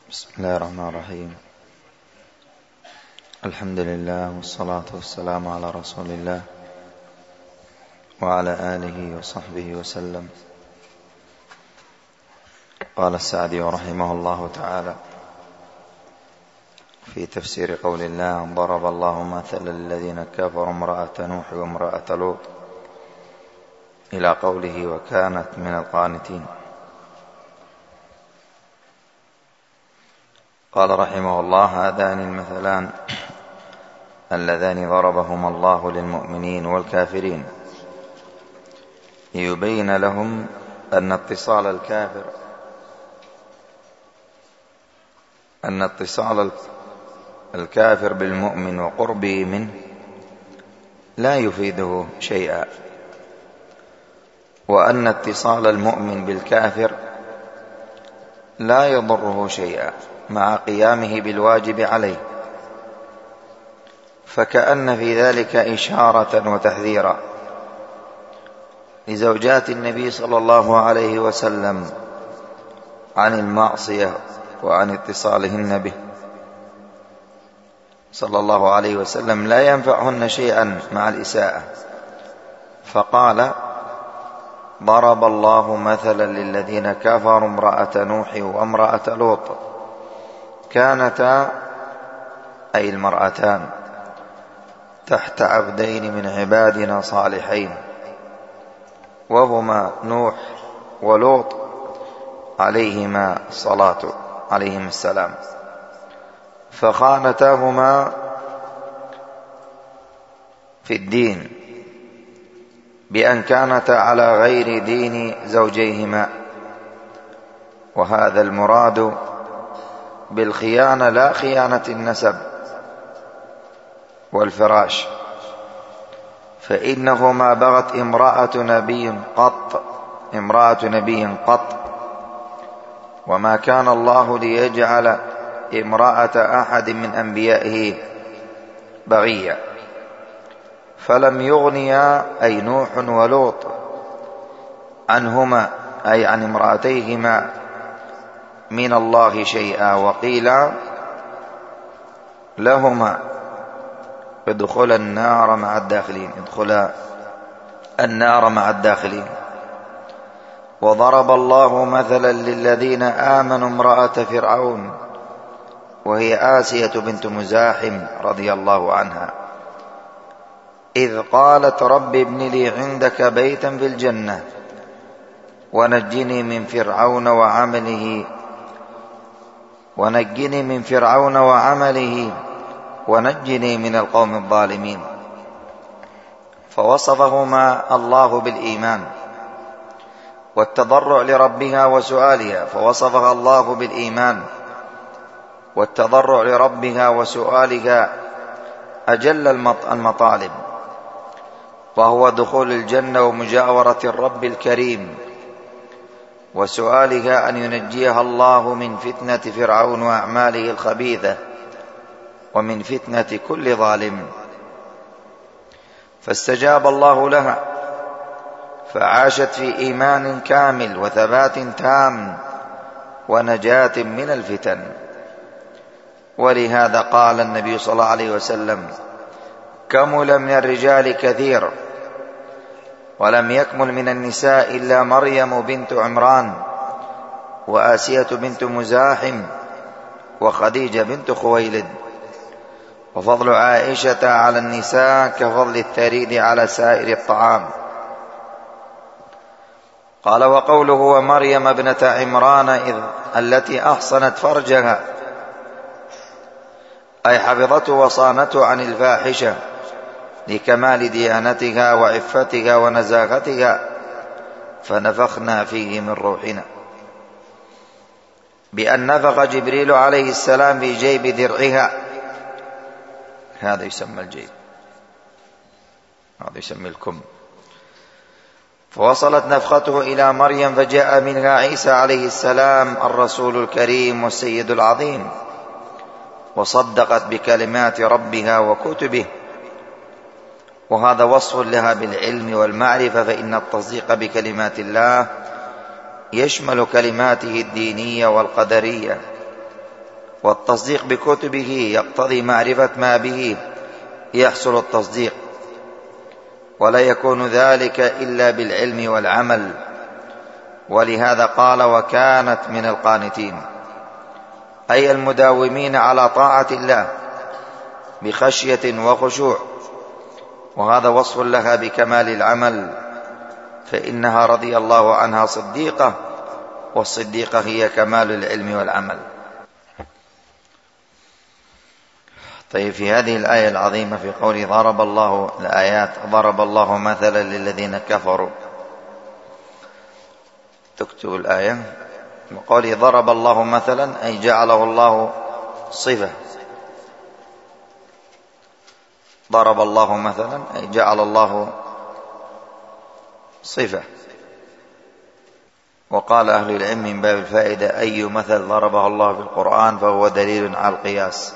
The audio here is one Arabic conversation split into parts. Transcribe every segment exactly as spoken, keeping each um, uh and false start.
بسم الله الرحمن الرحيم. الحمد لله والصلاة والسلام على رسول الله وعلى آله وصحبه وسلم. قال السعدي رحمه الله تعالى في تفسير قول الله: ضرب الله مثلا للذين كفروا امرأة نوح وامرأة لوط إلى قوله وكانت من القانتين. قال رحمه الله: هذان المثلان اللذان ضربهما الله للمؤمنين والكافرين ليبين لهم أن اتصال الكافر أن اتصال الكافر بالمؤمن وقربه منه لا يفيده شيئا، وأن اتصال المؤمن بالكافر لا يضره شيئا مع قيامه بالواجب عليه، فكأن في ذلك إشارة وتحذيرا لزوجات النبي صلى الله عليه وسلم عن المعصية وعن اتصالهن به صلى الله عليه وسلم لا ينفعهن شيئا مع الإساءة، فقال: ضرب الله مثلا للذين كفروا امرأة نوح وامرأة لوط كانتا أي المرأتان تحت عبدين من عبادنا صالحين، وهما نوح ولوط عليهما الصلاة عليهما السلام، فخانتاهما في الدين بأن كانتا على غير دين زوجيهما، وهذا المراد بالخيانة لا خيانة النسب والفراش، فإنه ما بغت امرأة نبي قط امرأة نبي قط وما كان الله ليجعل امرأة أحد من أنبيائه بغيا، فلم يغنيا أي نوح ولوط عنهما أي عن امرأتيهما من الله شيئا، وقيل لهما ادخل النار مع الداخلين ادخل النار مع الداخلين. وضرب الله مثلا للذين آمنوا امرأة فرعون وهي آسية بنت مزاحم رضي الله عنها إذ قالت رب ابن لي عندك بيتا في الجنة ونجني من فرعون وعمله ونجني من فرعون وعمله ونجني من القوم الظالمين. فوصفهما الله بالإيمان والتضرع لربها وسؤالها فوصفها الله بالإيمان والتضرع لربها وسؤالها أجل المطالب، وهو دخول الجنة ومجاورة الرب الكريم، وسؤالها أن ينجيها الله من فتنة فرعون وأعماله الخبيثة ومن فتنة كل ظالم، فاستجاب الله لها فعاشت في إيمان كامل وثبات تام ونجاة من الفتن. ولهذا قال النبي صلى الله عليه وسلم: كمل من الرجال كثير ولم يكمل من النساء إلا مريم بنت عمران وآسية بنت مزاحم وخديجة بنت خويلد. وفضل عائشة على النساء كفضل الثريد على سائر الطعام. قال: وقوله ومريم ابنة عمران إذ التي أحصنت فرجها أي حفظته وصانته عن الفاحشة لكمال ديانتها وعفتها ونزاهتها فنفخنا فيه من روحنا، بأن نفخ جبريل عليه السلام في جيب درعها، هذا يسمى الجيب، هذا يسمى الكم، فوصلت نفخته إلى مريم فجاء منها عيسى عليه السلام الرسول الكريم والسيد العظيم، وصدقت بكلمات ربها وكتبه، وهذا وصف لها بالعلم والمعرفة، فإن التصديق بكلمات الله يشمل كلماته الدينية والقدرية والتصديق بكتبه يقتضي معرفة ما به يحصل التصديق، ولا يكون ذلك إلا بالعلم والعمل. ولهذا قال: وكانت من القانتين، أي المداومين على طاعة الله بخشية وخشوع، وهذا وصف لها بكمال العمل، فإنها رضي الله عنها صديقة، والصديقة هي كمال العلم والعمل. طيب، في هذه الآية العظيمة في قول ضرب الله الآيات ضرب الله مثلا للذين كفروا، تكتب الآية وقال ضرب الله مثلا أي جعله الله صفة، ضرب الله مثلا أي جعل الله صفة. وقال أهل العلم من باب الفائدة: أي مثل ضربه الله بالقرآن فهو دليل على القياس.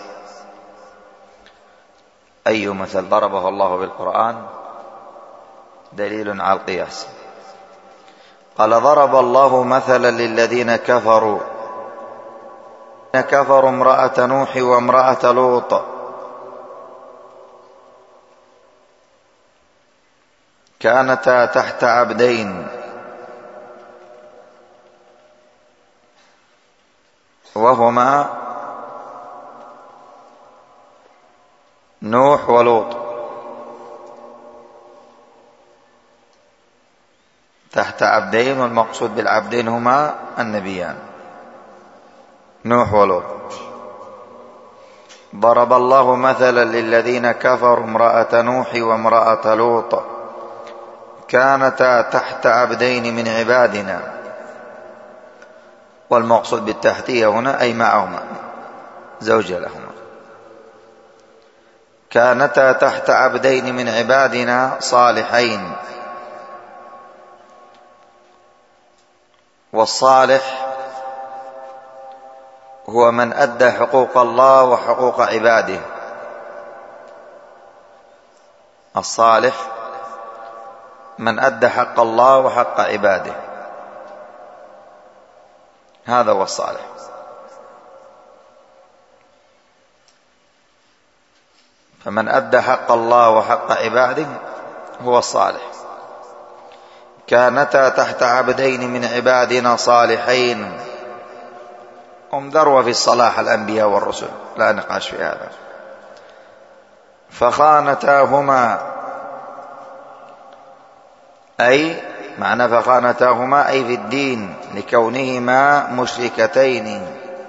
أي مثل ضربه الله بالقرآن دليل على القياس. قال: ضرب الله مثلا للذين كفروا كفروا امرأة نوح وامرأة لوط كانتا تحت عبدين وهما نوح ولوط، تحت عبدين، والمقصود بالعبدين هما النبيان نوح ولوط. ضرب الله مثلا للذين كفروا امرأة نوح وامرأة لوط كانتا تحت عبدين من عبادنا، والمقصود بالتحتية هنا أي معهما، زوج لهما. كانتا تحت عبدين من عبادنا صالحين، والصالح هو من أدى حقوق الله وحقوق عباده. الصالح من أدى حق الله وحق عباده، هذا هو الصالح. فمن أدى حق الله وحق عباده هو الصالح. كانتا تحت عبدين من عبادنا صالحين، هم ذروة في الصلاح الأنبياء والرسل، لا نقاش في هذا. فخانتاهما، أي معنى فخانتاهما أي في الدين لكونهما مشركتين.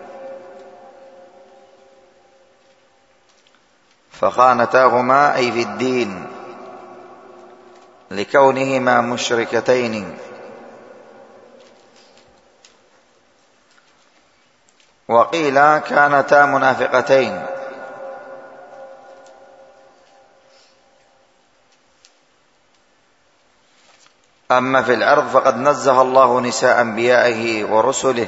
فخانتاهما أي في الدين لكونهما مشركتين. وقيل كانتا منافقتين، أما في العرض فقد نزه الله نساء أنبيائه ورسله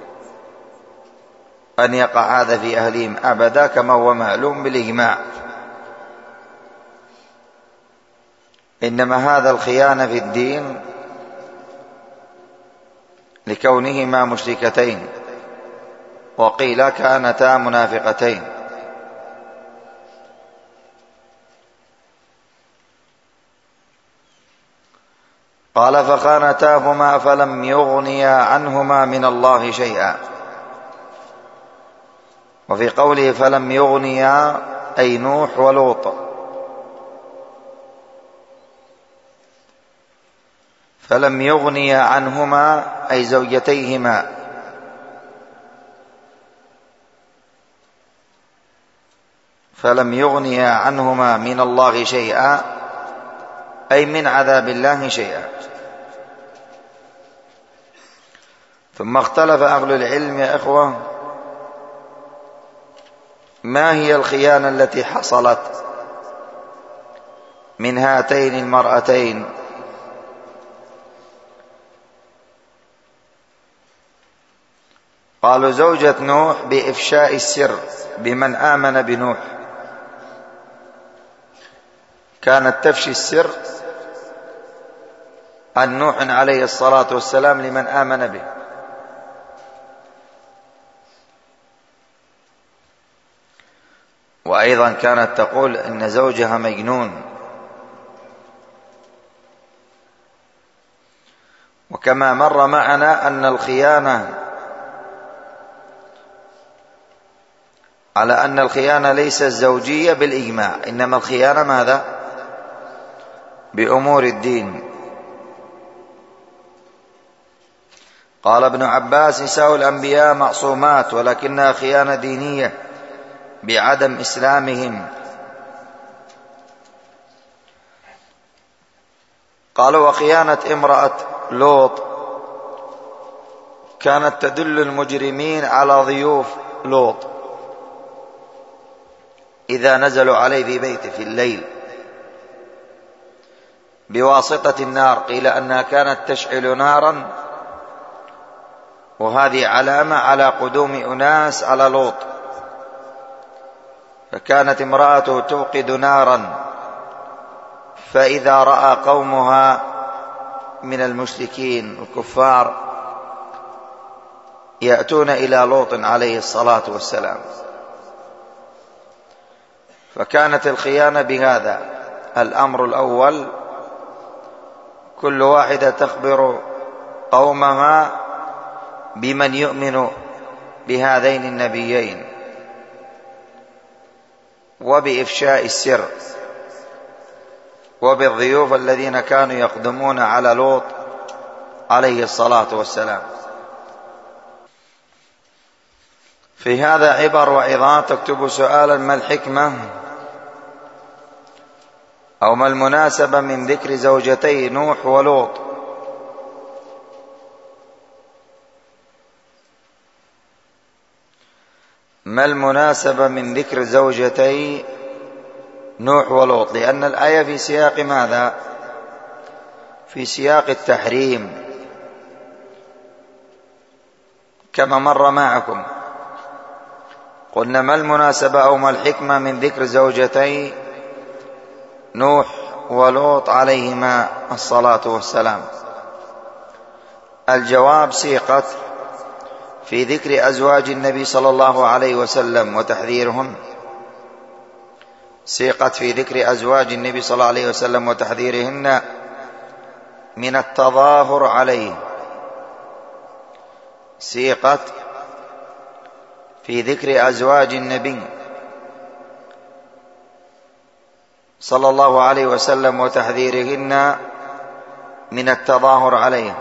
أن يقع هذا في أهلهم أبدا، كما هو معلوم بالإجماع. إنما هذا الخيانة في الدين لكونهما مشركتين. وقيل كانتا منافقتين. قال: فخانتاهما فلم يغنيا عنهما من الله شيئا. وفي قوله فلم يغنيا أي نوح ولوط. فلم يغنيا عنهما أي زوجتيهما، فلم يغنيا عنهما من الله شيئا أي من عذاب الله شيئا. ثم اختلف أهل العلم يا إخوة ما هي الخيانة التي حصلت من هاتين المرأتين. قالوا زوجة نوح بإفشاء السر بمن آمن بنوح، كانت تفشي السر عن نوح عليه الصلاة والسلام لمن آمن به. وأيضا كانت تقول إن زوجها مجنون. وكما مر معنا أن الخيانة على أن الخيانة ليست زوجية بالإجماع، إنما الخيانة ماذا؟ بأمور الدين. قال ابن عباس: نساء الأنبياء معصومات، ولكنها خيانة دينية بعدم إسلامهم. قالوا: وخيانة امرأة لوط كانت تدل المجرمين على ضيوف لوط إذا نزلوا عليه في بيته في الليل بواسطة النار. قيل أنها كانت تشعل نارا، وهذه علامة على قدوم أناس على لوط، فكانت امرأته توقد نارا، فإذا رأى قومها من المشركين الكفار يأتون إلى لوط عليه الصلاة والسلام. فكانت الخيانة بهذا: الأمر الأول، كل واحدة تخبر قومها بمن يؤمن بهذين النبيين وبإفشاء السر وبالضيوف الذين كانوا يقدمون على لوط عليه الصلاة والسلام. في هذا عبر وعظات. تكتب سؤالا: ما الحكمة أو ما المناسبة من ذكر زوجتي نوح ولوط؟ ما المناسبة من ذكر زوجتي نوح ولوط؟ لأن الآية في سياق ماذا؟ في سياق التحريم كما مر معكم. قلنا: ما المناسبة أو ما الحكمة من ذكر زوجتي نوح ولوط عليهما الصلاة والسلام؟ الجواب: سيقت في ذكر أزواج النبي صلى الله عليه وسلم وتحذيرهن، سيقت في ذكر أزواج النبي صلى الله عليه وسلم وتحذيرهن من التظاهر عليه، سيقت في ذكر أزواج النبي صلى الله عليه وسلم وتحذيرهن من التظاهر عليه.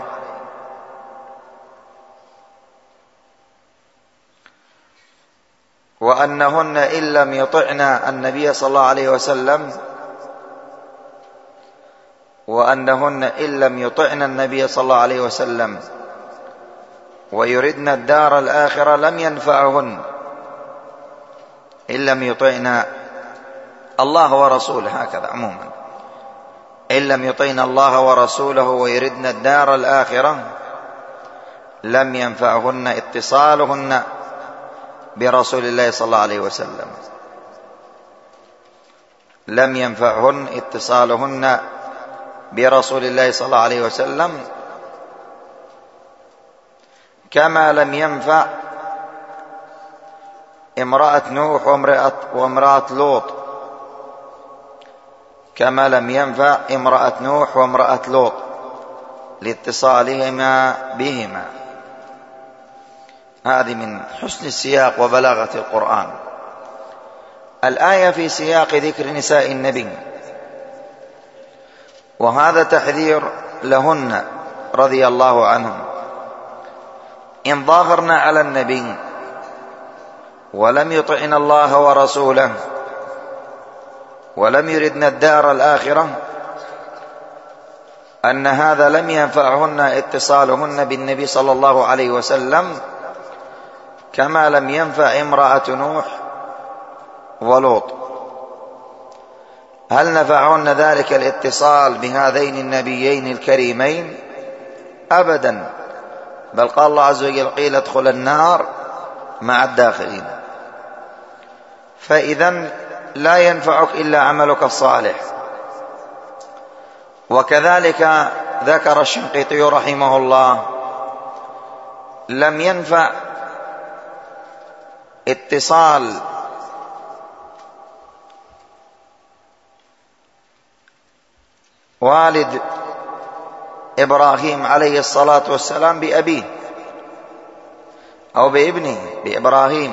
وأنهن إن لم يطعن النبي صلى الله عليه وسلم وأنهن إن لم يطعن النبي صلى الله عليه وسلم ويردن الدار الآخرة لم ينفعهن إن لم يطعن الله ورسوله، هكذا عموما، إن لم يطعن الله ورسوله ويردن الدار الآخرة لم ينفعهن اتصالهن برسول الله صلى الله عليه وسلم، لم ينفعهن اتصالهن برسول الله صلى الله عليه وسلم، كما لم ينفع امرأة نوح وامرأة, وامرأة لوط كما لم ينفع امرأة نوح وامرأة لوط لاتصالهما بهما. هذه من حسن السياق وبلاغة القرآن. الآية في سياق ذكر نساء النبي، وهذا تحذير لهن رضي الله عنهم. إن ظاهرن على النبي ولم يطعن الله ورسوله ولم يردن الدار الآخرة أن هذا لم ينفعهن اتصالهن بالنبي صلى الله عليه وسلم، كما لم ينفع امرأة نوح ولوط. هل نفعهن ذلك الاتصال بهذين النبيين الكريمين؟ أبدا، بل قال الله عز وجل: قيل ادخل النار مع الداخلين. فإذا لا ينفعك إلا عملك الصالح. وكذلك ذكر الشنقيطي رحمه الله: لم ينفع اتصال والد إبراهيم عليه الصلاة والسلام بأبيه أو بابنه بإبراهيم.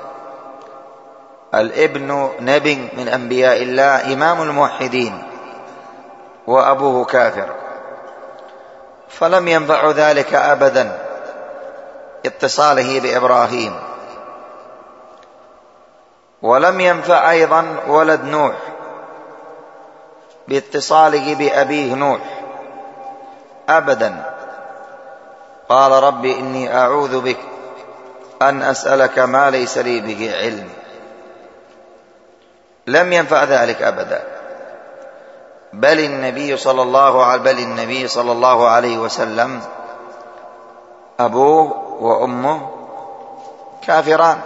الابن نبي من أنبياء الله، إمام الموحدين، وأبوه كافر، فلم ينفع ذلك أبدا اتصاله بإبراهيم. ولم ينفع أيضا ولد نوح باتصاله بأبيه نوح أبدا. قال رب إني أعوذ بك أن أسألك ما ليس لي به علم. لم ينفع ذلك أبدا. بل النبي صلى الله عليه بل النبي صلى الله عليه وسلم أبوه وأمه كافران،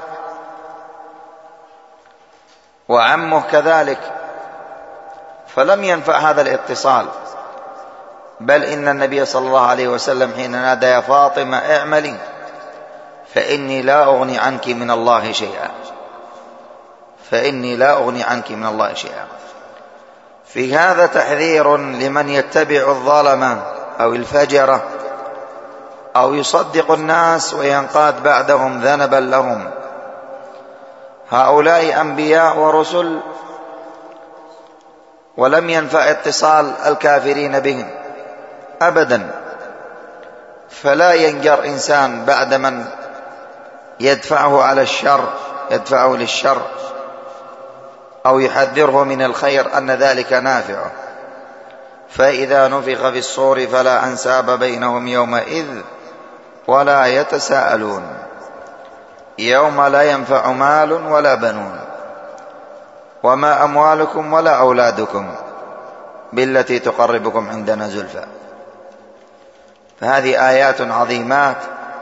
وعمه كذلك، فلم ينفع هذا الاتصال. بل إن النبي صلى الله عليه وسلم حين نادى يا فاطمة اعملي فإني لا أغني عنك من الله شيئا فإني لا أغني عنك من الله شيئا. في هذا تحذير لمن يتبع الظلمة أو الفجرة أو يصدق الناس وينقاد بعدهم ذنبا لهم. هؤلاء أنبياء ورسل، ولم ينفع اتصال الكافرين بهم أبدا. فلا ينجر إنسان بعد من يدفعه على الشر يدفعه للشر أو يحذره من الخير أن ذلك نافعه. فإذا نفخ في الصور فلا أنساب بينهم يومئذ ولا يتساءلون يوم لا ينفع مال ولا بنون وما أموالكم ولا أولادكم بالتي تقربكم عندنا زلفى. فهذه آيات عظيمات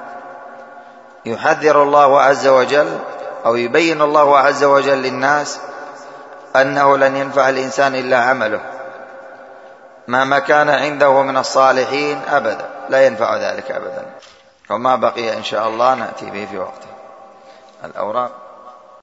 يحذر الله عز وجل أو يبين الله عز وجل للناس أنه لن ينفع الإنسان إلا عمله مهما كان عنده من الصالحين أبدا، لا ينفع ذلك أبدا. وما بقي إن شاء الله نأتي به في وقته. الأوراق